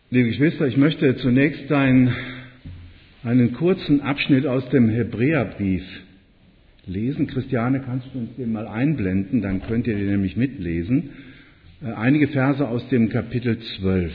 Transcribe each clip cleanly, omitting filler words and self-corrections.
Liebe Geschwister, ich möchte zunächst einen kurzen Abschnitt aus dem Hebräerbrief lesen. Christiane, kannst du uns den mal einblenden, dann könnt ihr den nämlich mitlesen. Einige Verse aus dem Kapitel 12.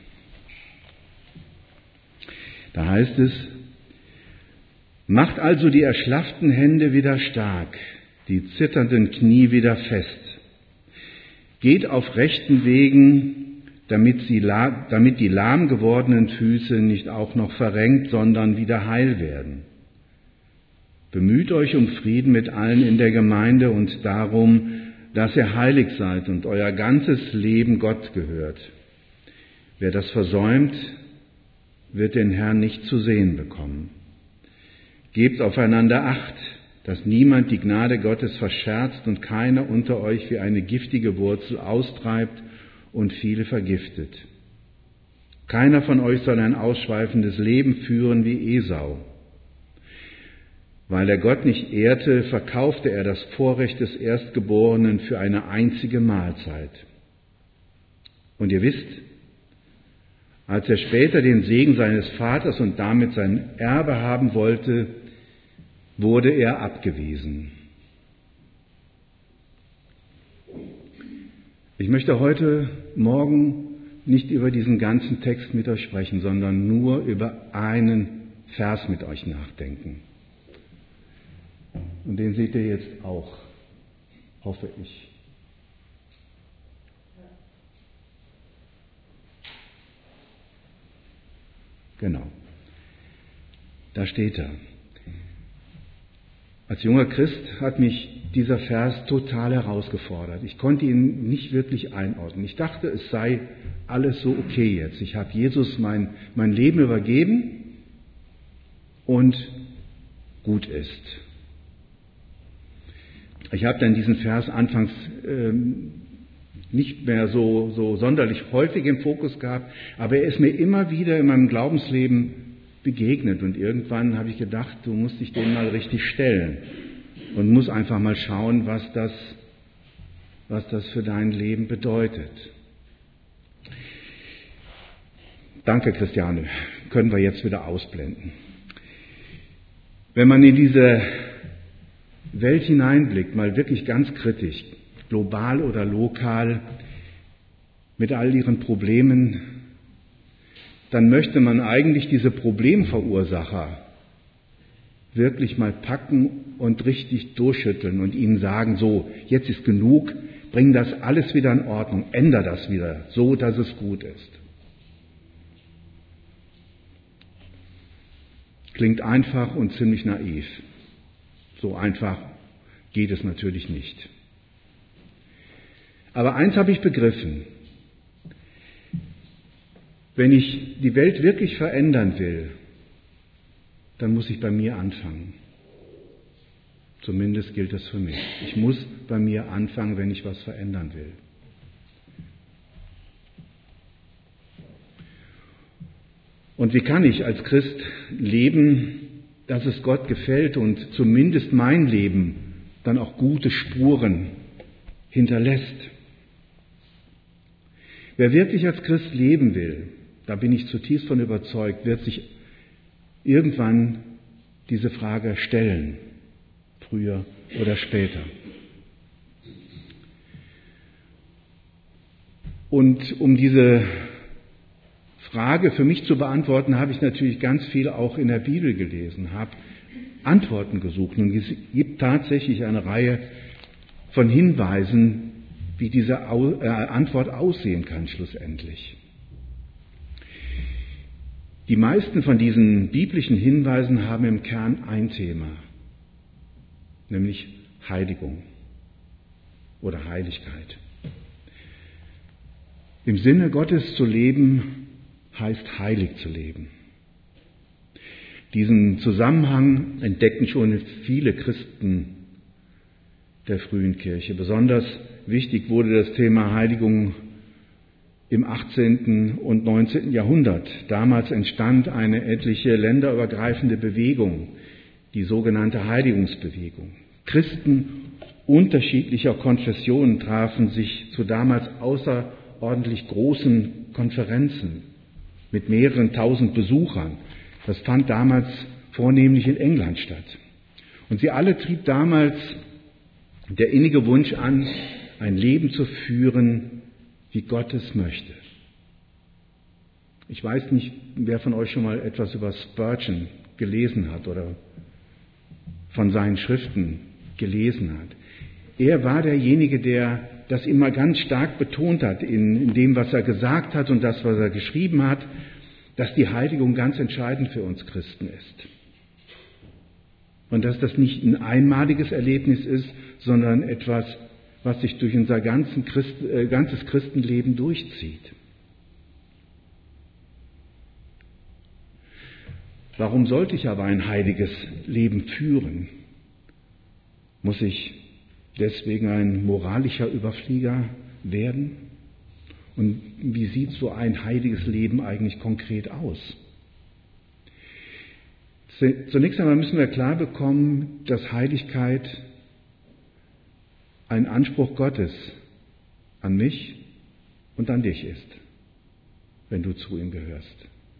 Da heißt es: Macht also die erschlafften Hände wieder stark, die zitternden Knie wieder fest. Geht auf rechten Wegen, damit die lahm gewordenen Füße nicht auch noch verrenkt, sondern wieder heil werden. Bemüht euch um Frieden mit allen in der Gemeinde und darum, dass ihr heilig seid und euer ganzes Leben Gott gehört. Wer das versäumt, wird den Herrn nicht zu sehen bekommen. Gebt aufeinander Acht, dass niemand die Gnade Gottes verscherzt und keiner unter euch wie eine giftige Wurzel austreibt und viele vergiftet. Keiner von euch soll ein ausschweifendes Leben führen wie Esau. Weil er Gott nicht ehrte, verkaufte er das Vorrecht des Erstgeborenen für eine einzige Mahlzeit. Und ihr wisst, als er später den Segen seines Vaters und damit sein Erbe haben wollte, wurde er abgewiesen. Ich möchte heute Morgen nicht über diesen ganzen Text mit euch sprechen, sondern nur über einen Vers mit euch nachdenken. Und den seht ihr jetzt auch, hoffe ich. Genau, da steht er. Als junger Christ hat mich dieser Vers total herausgefordert. Ich konnte ihn nicht wirklich einordnen. Ich dachte, es sei alles so okay jetzt. Ich habe Jesus mein Leben übergeben und gut ist. Ich habe dann diesen Vers anfangs nicht mehr so sonderlich häufig im Fokus gehabt, aber er ist mir immer wieder in meinem Glaubensleben begegnet und irgendwann habe ich gedacht, du musst dich dem mal richtig stellen und musst einfach mal schauen, was das für dein Leben bedeutet. Danke, Christiane. Können wir jetzt wieder ausblenden. Wenn man in diese Welt hineinblickt, mal wirklich ganz kritisch, global oder lokal, mit all ihren Problemen, dann möchte man eigentlich diese Problemverursacher wirklich mal packen und richtig durchschütteln und ihnen sagen, so, jetzt ist genug, bring das alles wieder in Ordnung, änder das wieder, so dass es gut ist. Klingt einfach und ziemlich naiv. So einfach geht es natürlich nicht. Aber eins habe ich begriffen. Wenn ich die Welt wirklich verändern will, dann muss ich bei mir anfangen. Zumindest gilt das für mich. Ich muss bei mir anfangen, wenn ich was verändern will. Und wie kann ich als Christ leben, dass es Gott gefällt und zumindest mein Leben dann auch gute Spuren hinterlässt? Wer wirklich als Christ leben will, da bin ich zutiefst von überzeugt, wird sich irgendwann diese Frage stellen, früher oder später. Und um diese Frage für mich zu beantworten, habe ich natürlich ganz viel auch in der Bibel gelesen, habe Antworten gesucht. Und es gibt tatsächlich eine Reihe von Hinweisen, wie diese Antwort aussehen kann schlussendlich. Die meisten von diesen biblischen Hinweisen haben im Kern ein Thema, nämlich Heiligung oder Heiligkeit. Im Sinne Gottes zu leben, heißt heilig zu leben. Diesen Zusammenhang entdeckten schon viele Christen der frühen Kirche. Besonders wichtig wurde das Thema Heiligung im 18. und 19. Jahrhundert. Damals entstand eine etliche länderübergreifende Bewegung, die sogenannte Heiligungsbewegung. Christen unterschiedlicher Konfessionen trafen sich zu damals außerordentlich großen Konferenzen mit mehreren tausend Besuchern. Das fand damals vornehmlich in England statt. Und sie alle trieb damals der innige Wunsch an, ein Leben zu führen, wie Gott es möchte. Ich weiß nicht, wer von euch schon mal etwas über Spurgeon gelesen hat oder von seinen Schriften gelesen hat. Er war derjenige, der das immer ganz stark betont hat in dem, was er gesagt hat und das, was er geschrieben hat, dass die Heiligung ganz entscheidend für uns Christen ist. Und dass das nicht ein einmaliges Erlebnis ist, sondern etwas, was sich durch unser ganzes Christenleben durchzieht. Warum sollte ich aber ein heiliges Leben führen? Muss ich deswegen ein moralischer Überflieger werden? Und wie sieht so ein heiliges Leben eigentlich konkret aus? Zunächst einmal müssen wir klar bekommen, dass Heiligkeit ein Anspruch Gottes an mich und an dich ist, wenn du zu ihm gehörst.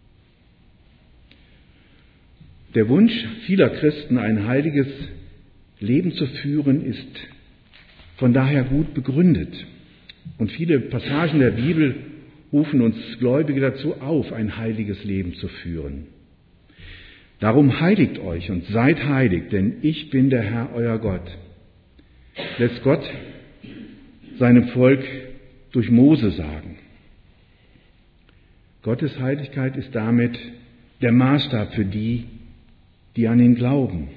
Der Wunsch vieler Christen, ein heiliges Leben zu führen, ist von daher gut begründet. Und viele Passagen der Bibel rufen uns Gläubige dazu auf, ein heiliges Leben zu führen. Darum heiligt euch und seid heilig, denn ich bin der Herr, euer Gott. Lässt Gott seinem Volk durch Mose sagen. Gottes Heiligkeit ist damit der Maßstab für die, die an ihn glauben.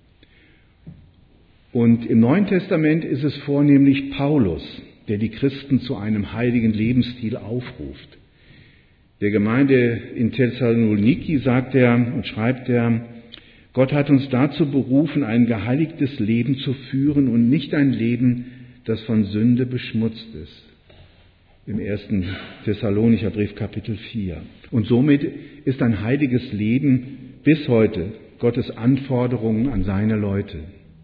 Und im Neuen Testament ist es vornehmlich Paulus, der die Christen zu einem heiligen Lebensstil aufruft. Der Gemeinde in Thessaloniki sagt er und schreibt er, Gott hat uns dazu berufen, ein geheiligtes Leben zu führen und nicht ein Leben, das von Sünde beschmutzt ist. Im 1. Thessalonicher Brief Kapitel 4. Und somit ist ein heiliges Leben bis heute Gottes Anforderungen an seine Leute.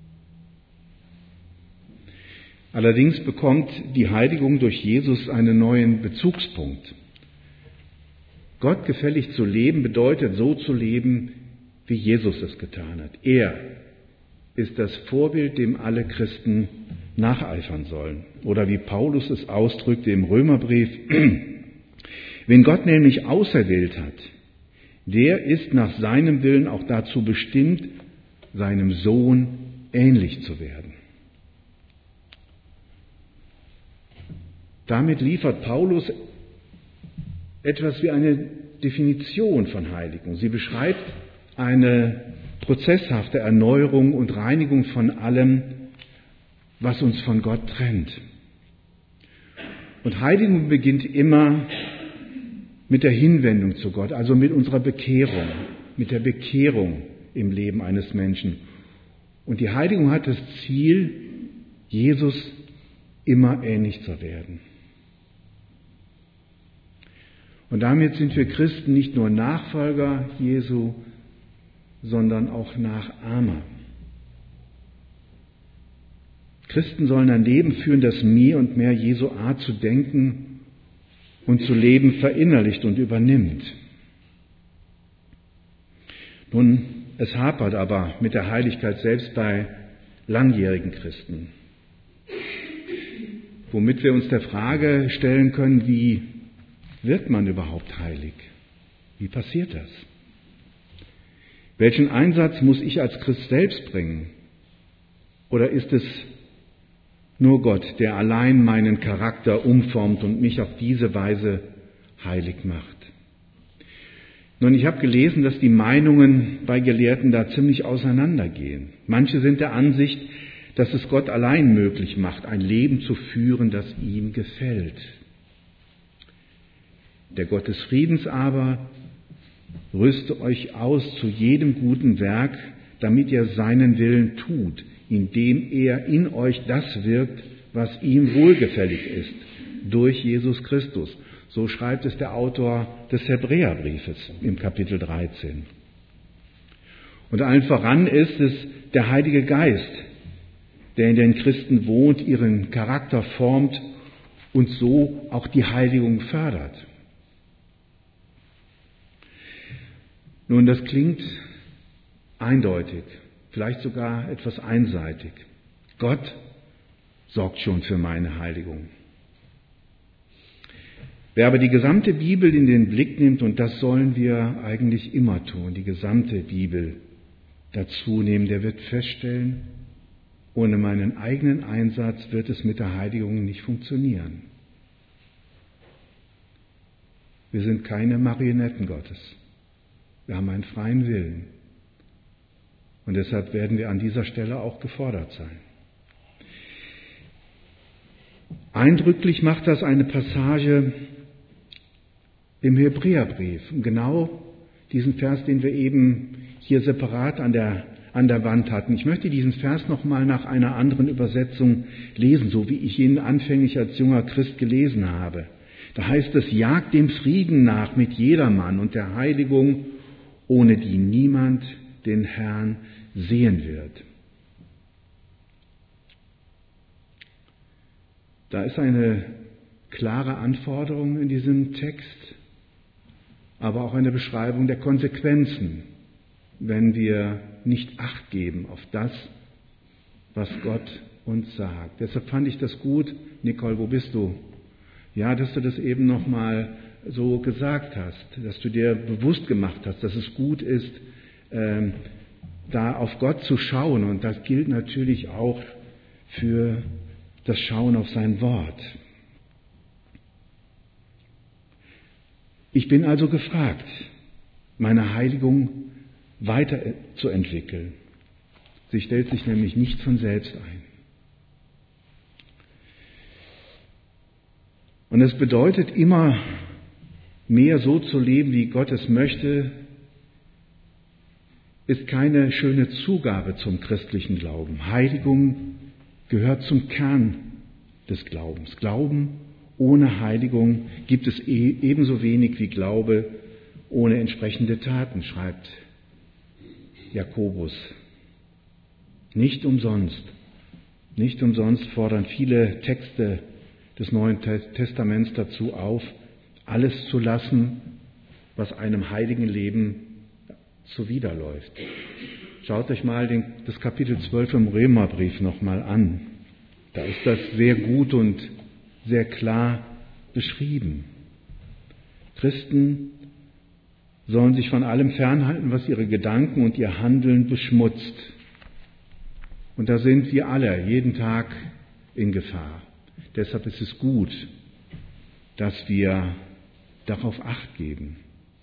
Allerdings bekommt die Heiligung durch Jesus einen neuen Bezugspunkt. Gott gefällig zu leben bedeutet, so zu leben, wie Jesus es getan hat. Er ist das Vorbild, dem alle Christen nacheifern sollen. Oder wie Paulus es ausdrückte im Römerbrief, wen Gott nämlich auserwählt hat, der ist nach seinem Willen auch dazu bestimmt, seinem Sohn ähnlich zu werden. Damit liefert Paulus etwas wie eine Definition von Heiligung. Sie beschreibt eine prozesshafte Erneuerung und Reinigung von allem, was uns von Gott trennt. Und Heiligung beginnt immer mit der Hinwendung zu Gott, also mit unserer Bekehrung, mit der Bekehrung im Leben eines Menschen. Und die Heiligung hat das Ziel, Jesus immer ähnlich zu werden. Und damit sind wir Christen nicht nur Nachfolger Jesu, sondern auch Nachahmer. Christen sollen ein Leben führen, das mehr und mehr Jesu Art zu denken und zu leben verinnerlicht und übernimmt. Nun, es hapert aber mit der Heiligkeit selbst bei langjährigen Christen, womit wir uns der Frage stellen können, wie wird man überhaupt heilig? Wie passiert das? Welchen Einsatz muss ich als Christ selbst bringen? Oder ist es nur Gott, der allein meinen Charakter umformt und mich auf diese Weise heilig macht? Nun, ich habe gelesen, dass die Meinungen bei Gelehrten da ziemlich auseinandergehen. Manche sind der Ansicht, dass es Gott allein möglich macht, ein Leben zu führen, das ihm gefällt. Der Gott des Friedens aber rüste euch aus zu jedem guten Werk, damit ihr seinen Willen tut, indem er in euch das wirkt, was ihm wohlgefällig ist, durch Jesus Christus. So schreibt es der Autor des Hebräerbriefes im Kapitel 13. Und allen voran ist es der Heilige Geist, der in den Christen wohnt, ihren Charakter formt und so auch die Heiligung fördert. Nun, das klingt eindeutig, vielleicht sogar etwas einseitig. Gott sorgt schon für meine Heiligung. Wer aber die gesamte Bibel in den Blick nimmt, und das sollen wir eigentlich immer tun, die gesamte Bibel dazu nehmen, der wird feststellen, ohne meinen eigenen Einsatz wird es mit der Heiligung nicht funktionieren. Wir sind keine Marionetten Gottes. Wir haben einen freien Willen. Und deshalb werden wir an dieser Stelle auch gefordert sein. Eindrücklich macht das eine Passage im Hebräerbrief. Und genau diesen Vers, den wir eben hier separat an der Wand hatten. Ich möchte diesen Vers nochmal nach einer anderen Übersetzung lesen, so wie ich ihn anfänglich als junger Christ gelesen habe. Da heißt es, jagt dem Frieden nach mit jedermann und der Heiligung, ohne die niemand den Herrn sehen wird. Da ist eine klare Anforderung in diesem Text, aber auch eine Beschreibung der Konsequenzen, wenn wir nicht Acht geben auf das, was Gott uns sagt. Deshalb fand ich das gut. Nicole, wo bist du? Ja, dass du das eben nochmal so gesagt hast, dass du dir bewusst gemacht hast, dass es gut ist, da auf Gott zu schauen. Und das gilt natürlich auch für das Schauen auf sein Wort. Ich bin also gefragt, meine Heiligung weiterzuentwickeln. Sie stellt sich nämlich nicht von selbst ein. Und es bedeutet immer mehr so zu leben, wie Gott es möchte, ist keine schöne Zugabe zum christlichen Glauben. Heiligung gehört zum Kern des Glaubens. Glauben ohne Heiligung gibt es ebenso wenig wie Glaube ohne entsprechende Taten, schreibt Jakobus. Nicht umsonst fordern viele Texte des Neuen Testaments dazu auf, alles zu lassen, was einem heiligen Leben zuwiderläuft. Schaut euch mal das Kapitel 12 im Römerbrief nochmal an. Da ist das sehr gut und sehr klar beschrieben. Christen sollen sich von allem fernhalten, was ihre Gedanken und ihr Handeln beschmutzt. Und da sind wir alle jeden Tag in Gefahr. Deshalb ist es gut, dass wir darauf Acht geben.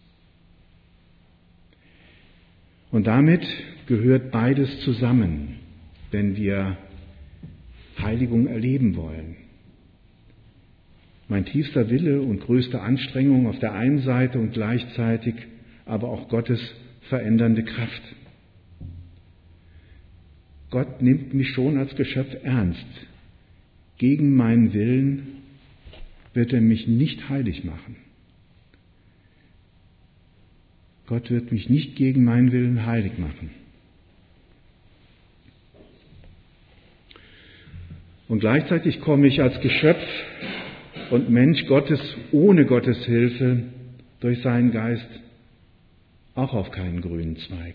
Und damit gehört beides zusammen, wenn wir Heiligung erleben wollen. Mein tiefster Wille und größte Anstrengung auf der einen Seite und gleichzeitig aber auch Gottes verändernde Kraft. Gott nimmt mich schon als Geschöpf ernst. Gegen meinen Willen wird er mich nicht heilig machen. Gott wird mich nicht gegen meinen Willen heilig machen. Und gleichzeitig komme ich als Geschöpf und Mensch Gottes ohne Gottes Hilfe durch seinen Geist auch auf keinen grünen Zweig.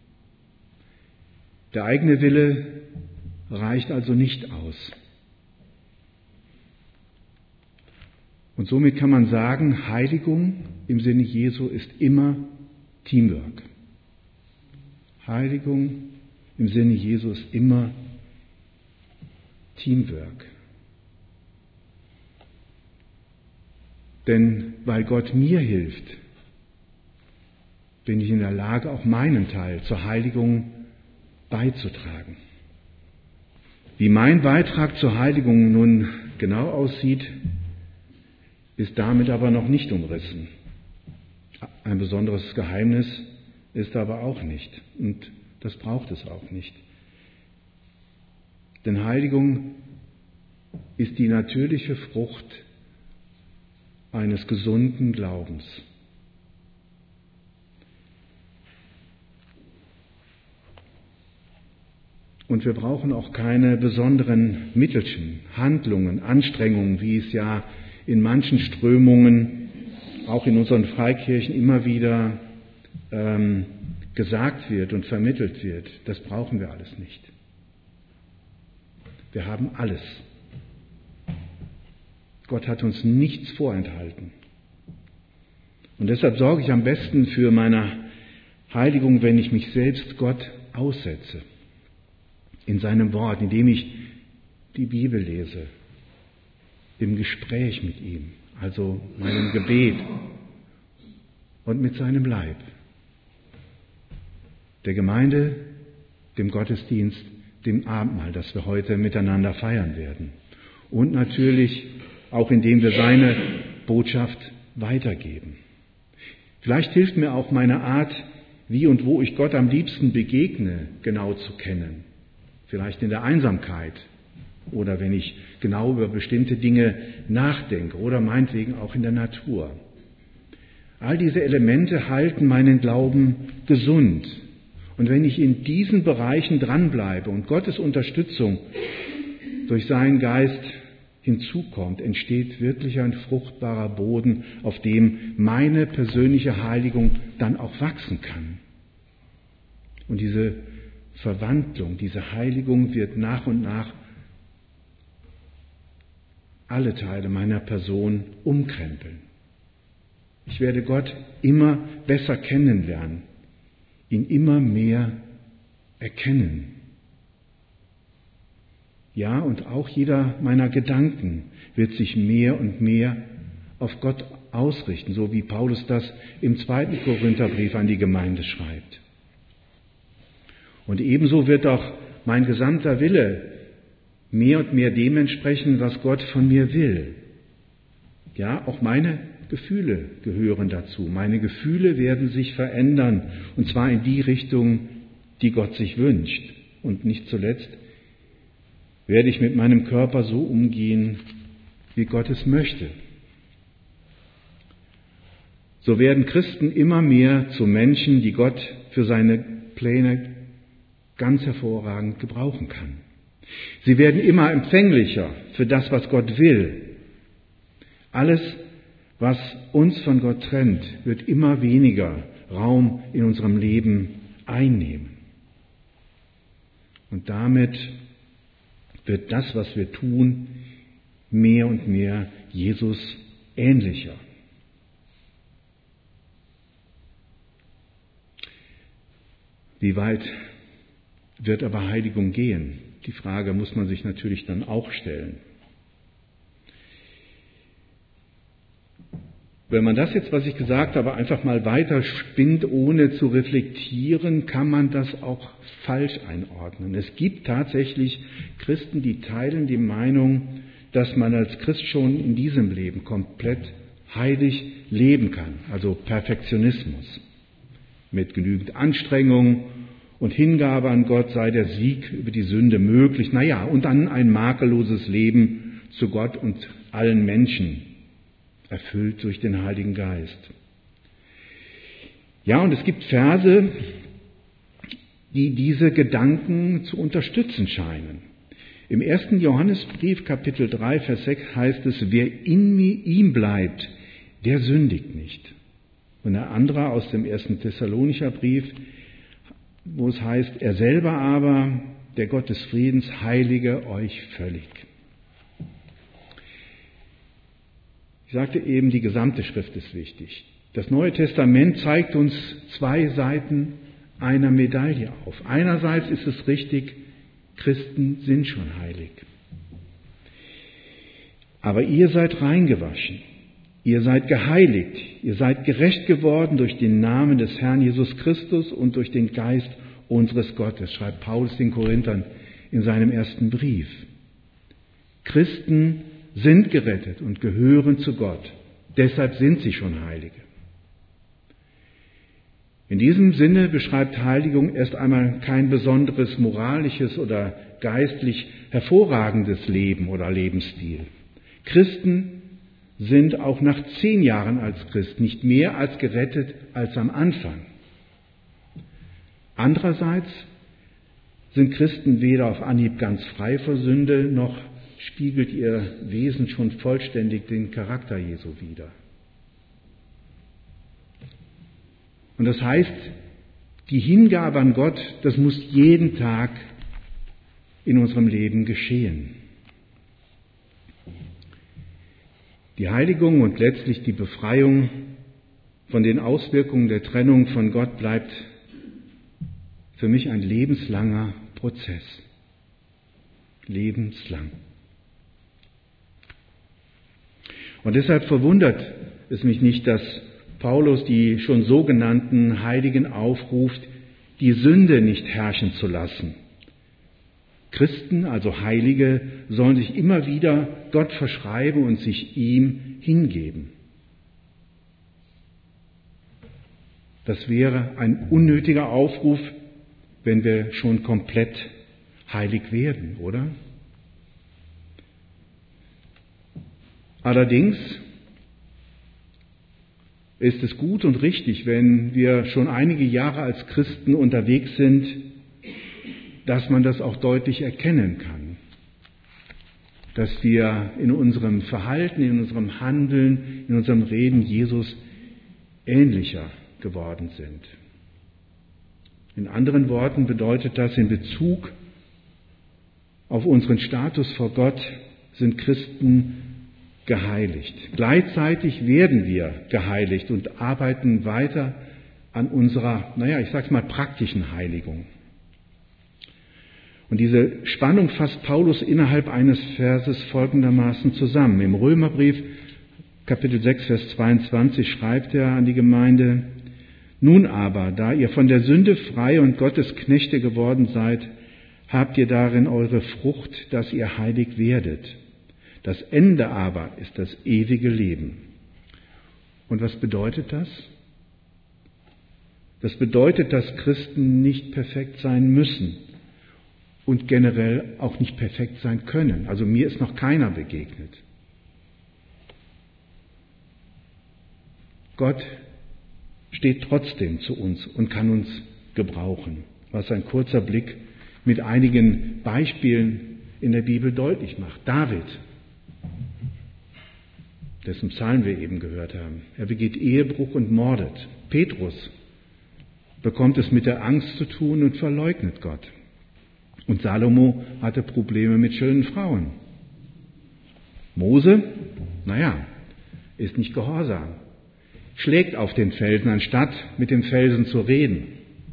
Der eigene Wille reicht also nicht aus. Und somit kann man sagen, Heiligung im Sinne Jesu ist immer Teamwork. Heiligung im Sinne Jesu ist immer Teamwork. Denn weil Gott mir hilft, bin ich in der Lage, auch meinen Teil zur Heiligung beizutragen. Wie mein Beitrag zur Heiligung nun genau aussieht, ist damit aber noch nicht umrissen. Ein besonderes Geheimnis ist aber auch nicht. Und das braucht es auch nicht. Denn Heiligung ist die natürliche Frucht eines gesunden Glaubens. Und wir brauchen auch keine besonderen Mittelchen, Handlungen, Anstrengungen, wie es ja in manchen Strömungen, auch in unseren Freikirchen, immer wieder gesagt wird und vermittelt wird, das brauchen wir alles nicht. Wir haben alles. Gott hat uns nichts vorenthalten. Und deshalb sorge ich am besten für meine Heiligung, wenn ich mich selbst Gott aussetze. In seinem Wort, indem ich die Bibel lese, im Gespräch mit ihm, also meinem Gebet und mit seinem Leib, der Gemeinde, dem Gottesdienst, dem Abendmahl, das wir heute miteinander feiern werden. Und natürlich auch indem wir seine Botschaft weitergeben. Vielleicht hilft mir auch meine Art, wie und wo ich Gott am liebsten begegne, genau zu kennen. Vielleicht in der Einsamkeit oder wenn ich genau über bestimmte Dinge nachdenke oder meinetwegen auch in der Natur. All diese Elemente halten meinen Glauben gesund. Und wenn ich in diesen Bereichen dranbleibe und Gottes Unterstützung durch seinen Geist hinzukommt, entsteht wirklich ein fruchtbarer Boden, auf dem meine persönliche Heiligung dann auch wachsen kann. Und diese Verwandlung, diese Heiligung wird nach und nach alle Teile meiner Person umkrempeln. Ich werde Gott immer besser kennenlernen, ihn immer mehr erkennen. Ja, und auch jeder meiner Gedanken wird sich mehr und mehr auf Gott ausrichten, so wie Paulus das im 2. Korintherbrief an die Gemeinde schreibt. Und ebenso wird auch mein gesamter Wille mehr und mehr dem entsprechen, was Gott von mir will. Ja, auch meine Gefühle gehören dazu. Meine Gefühle werden sich verändern, und zwar in die Richtung, die Gott sich wünscht. Und nicht zuletzt werde ich mit meinem Körper so umgehen, wie Gott es möchte. So werden Christen immer mehr zu Menschen, die Gott für seine Pläne ganz hervorragend gebrauchen kann. Sie werden immer empfänglicher für das, was Gott will. Alles, was uns von Gott trennt, wird immer weniger Raum in unserem Leben einnehmen. Und damit wird das, was wir tun, mehr und mehr Jesus ähnlicher. Wie weit wird aber Heiligung gehen? Die Frage muss man sich natürlich dann auch stellen. Wenn man das jetzt, was ich gesagt habe, einfach mal weiterspinnt, ohne zu reflektieren, kann man das auch falsch einordnen. Es gibt tatsächlich Christen, die teilen die Meinung, dass man als Christ schon in diesem Leben komplett heilig leben kann, also Perfektionismus. Mit genügend Anstrengung und Hingabe an Gott sei der Sieg über die Sünde möglich. Und dann ein makelloses Leben zu Gott und allen Menschen, erfüllt durch den Heiligen Geist. Ja, und es gibt Verse, die diese Gedanken zu unterstützen scheinen. Im 1. Johannesbrief, Kapitel 3, Vers 6 heißt es, wer in ihm bleibt, der sündigt nicht. Und ein anderer aus dem 1. Thessalonicher Brief, wo es heißt, er selber aber, der Gott des Friedens, heilige euch völlig. Ich sagte eben, die gesamte Schrift ist wichtig. Das Neue Testament zeigt uns zwei Seiten einer Medaille auf. Einerseits ist es richtig, Christen sind schon heilig. Aber ihr seid reingewaschen, ihr seid geheiligt, ihr seid gerecht geworden durch den Namen des Herrn Jesus Christus und durch den Geist unseres Gottes, schreibt Paulus den Korinthern in seinem ersten Brief. Christen sind gerettet und gehören zu Gott. Deshalb sind sie schon Heilige. In diesem Sinne beschreibt Heiligung erst einmal kein besonderes moralisches oder geistlich hervorragendes Leben oder Lebensstil. Christen sind auch nach 10 Jahren als Christ nicht mehr als gerettet als am Anfang. Andererseits sind Christen weder auf Anhieb ganz frei vor Sünde, noch spiegelt ihr Wesen schon vollständig den Charakter Jesu wider. Und das heißt, die Hingabe an Gott, das muss jeden Tag in unserem Leben geschehen. Die Heiligung und letztlich die Befreiung von den Auswirkungen der Trennung von Gott bleibt für mich ein lebenslanger Prozess. Lebenslang. Und deshalb verwundert es mich nicht, dass Paulus die schon sogenannten Heiligen aufruft, die Sünde nicht herrschen zu lassen. Christen, also Heilige, sollen sich immer wieder Gott verschreiben und sich ihm hingeben. Das wäre ein unnötiger Aufruf, wenn wir schon komplett heilig werden, oder? Allerdings ist es gut und richtig, wenn wir schon einige Jahre als Christen unterwegs sind, dass man das auch deutlich erkennen kann. Dass wir in unserem Verhalten, in unserem Handeln, in unserem Reden Jesus ähnlicher geworden sind. In anderen Worten bedeutet das, in Bezug auf unseren Status vor Gott sind Christen geheiligt. Gleichzeitig werden wir geheiligt und arbeiten weiter an unserer, ich sag's mal, praktischen Heiligung. Und diese Spannung fasst Paulus innerhalb eines Verses folgendermaßen zusammen. Im Römerbrief, Kapitel 6, Vers 22, schreibt er an die Gemeinde: Nun aber, da ihr von der Sünde frei und Gottes Knechte geworden seid, habt ihr darin eure Frucht, dass ihr heilig werdet. Das Ende aber ist das ewige Leben. Und was bedeutet das? Das bedeutet, dass Christen nicht perfekt sein müssen und generell auch nicht perfekt sein können. Also mir ist noch keiner begegnet. Gott steht trotzdem zu uns und kann uns gebrauchen, was ein kurzer Blick mit einigen Beispielen in der Bibel deutlich macht. David, dessen Psalm wir eben gehört haben, er begeht Ehebruch und mordet. Petrus bekommt es mit der Angst zu tun und verleugnet Gott. Und Salomo hatte Probleme mit schönen Frauen. Mose, ist nicht gehorsam, schlägt auf den Felsen, anstatt mit dem Felsen zu reden.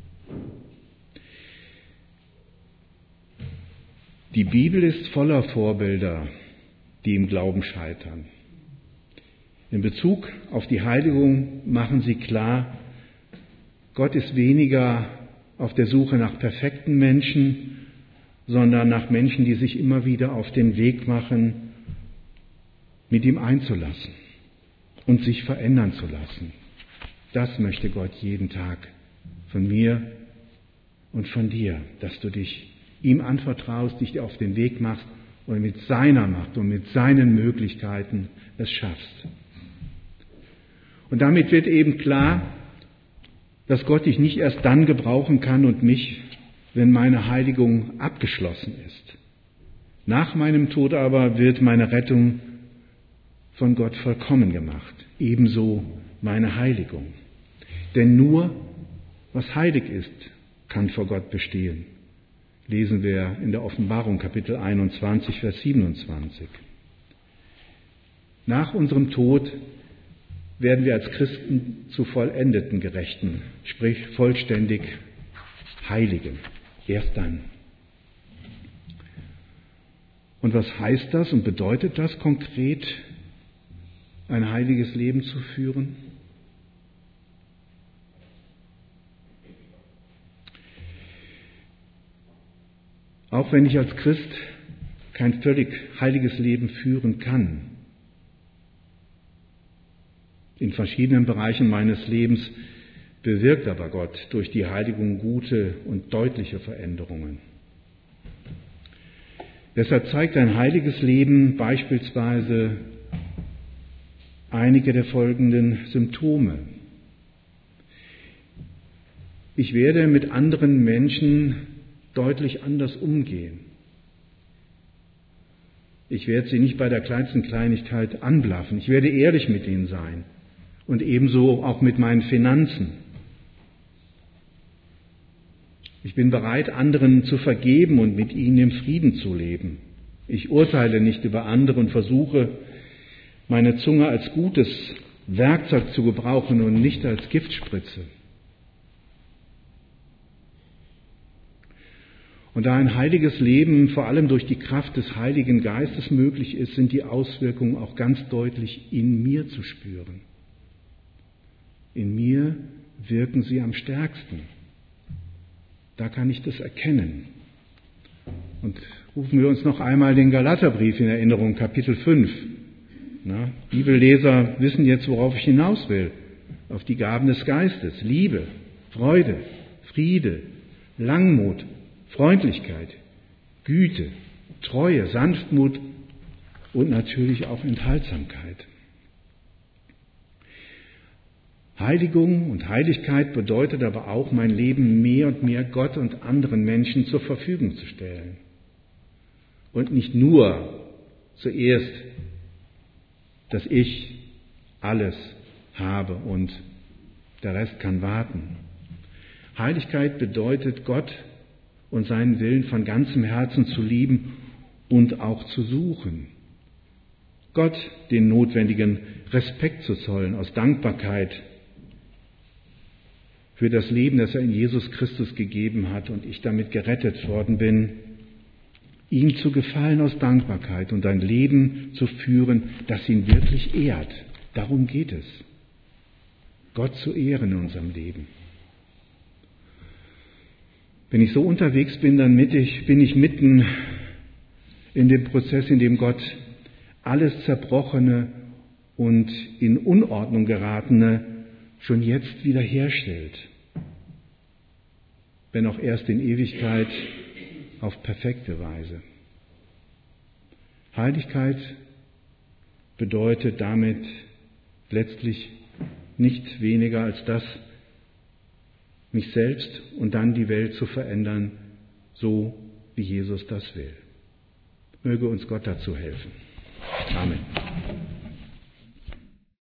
Die Bibel ist voller Vorbilder, die im Glauben scheitern. In Bezug auf die Heiligung machen sie klar, Gott ist weniger auf der Suche nach perfekten Menschen, sondern nach Menschen, die sich immer wieder auf den Weg machen, mit ihm einzulassen und sich verändern zu lassen. Das möchte Gott jeden Tag von mir und von dir, dass du dich ihm anvertraust, dich auf den Weg machst und mit seiner Macht und mit seinen Möglichkeiten es schaffst. Und damit wird eben klar, dass Gott dich nicht erst dann gebrauchen kann und mich, wenn meine Heiligung abgeschlossen ist. Nach meinem Tod aber wird meine Rettung von Gott vollkommen gemacht, ebenso meine Heiligung. Denn nur, was heilig ist, kann vor Gott bestehen. Lesen wir in der Offenbarung Kapitel 21, Vers 27. Nach unserem Tod werden wir als Christen zu vollendeten Gerechten, sprich vollständig Heiligen. Erst dann. Und was heißt das und bedeutet das konkret, ein heiliges Leben zu führen? Auch wenn ich als Christ kein völlig heiliges Leben führen kann, in verschiedenen Bereichen meines Lebens bewirkt aber Gott durch die Heiligung gute und deutliche Veränderungen. Deshalb zeigt ein heiliges Leben beispielsweise einige der folgenden Symptome. Ich werde mit anderen Menschen deutlich anders umgehen. Ich werde sie nicht bei der kleinsten Kleinigkeit anblaffen. Ich werde ehrlich mit ihnen sein und ebenso auch mit meinen Finanzen. Ich bin bereit, anderen zu vergeben und mit ihnen im Frieden zu leben. Ich urteile nicht über andere und versuche, meine Zunge als gutes Werkzeug zu gebrauchen und nicht als Giftspritze. Und da ein heiliges Leben vor allem durch die Kraft des Heiligen Geistes möglich ist, sind die Auswirkungen auch ganz deutlich in mir zu spüren. In mir wirken sie am stärksten. Da kann ich das erkennen. Und rufen wir uns noch einmal den Galaterbrief in Erinnerung, Kapitel 5. Bibelleser wissen jetzt, worauf ich hinaus will. Auf die Gaben des Geistes. Liebe, Freude, Friede, Langmut, Freundlichkeit, Güte, Treue, Sanftmut und natürlich auch Enthaltsamkeit. Heiligung und Heiligkeit bedeutet aber auch, mein Leben mehr und mehr Gott und anderen Menschen zur Verfügung zu stellen. Und nicht nur zuerst, dass ich alles habe und der Rest kann warten. Heiligkeit bedeutet, Gott und seinen Willen von ganzem Herzen zu lieben und auch zu suchen. Gott den notwendigen Respekt zu zollen aus Dankbarkeit für das Leben, das er in Jesus Christus gegeben hat und ich damit gerettet worden bin, ihm zu gefallen aus Dankbarkeit und ein Leben zu führen, das ihn wirklich ehrt. Darum geht es. Gott zu ehren in unserem Leben. Wenn ich so unterwegs bin, dann bin ich mitten in dem Prozess, in dem Gott alles Zerbrochene und in Unordnung geratene schon jetzt wiederherstellt. Wenn auch erst in Ewigkeit auf perfekte Weise. Heiligkeit bedeutet damit letztlich nicht weniger als das, mich selbst und dann die Welt zu verändern, so wie Jesus das will. Möge uns Gott dazu helfen. Amen.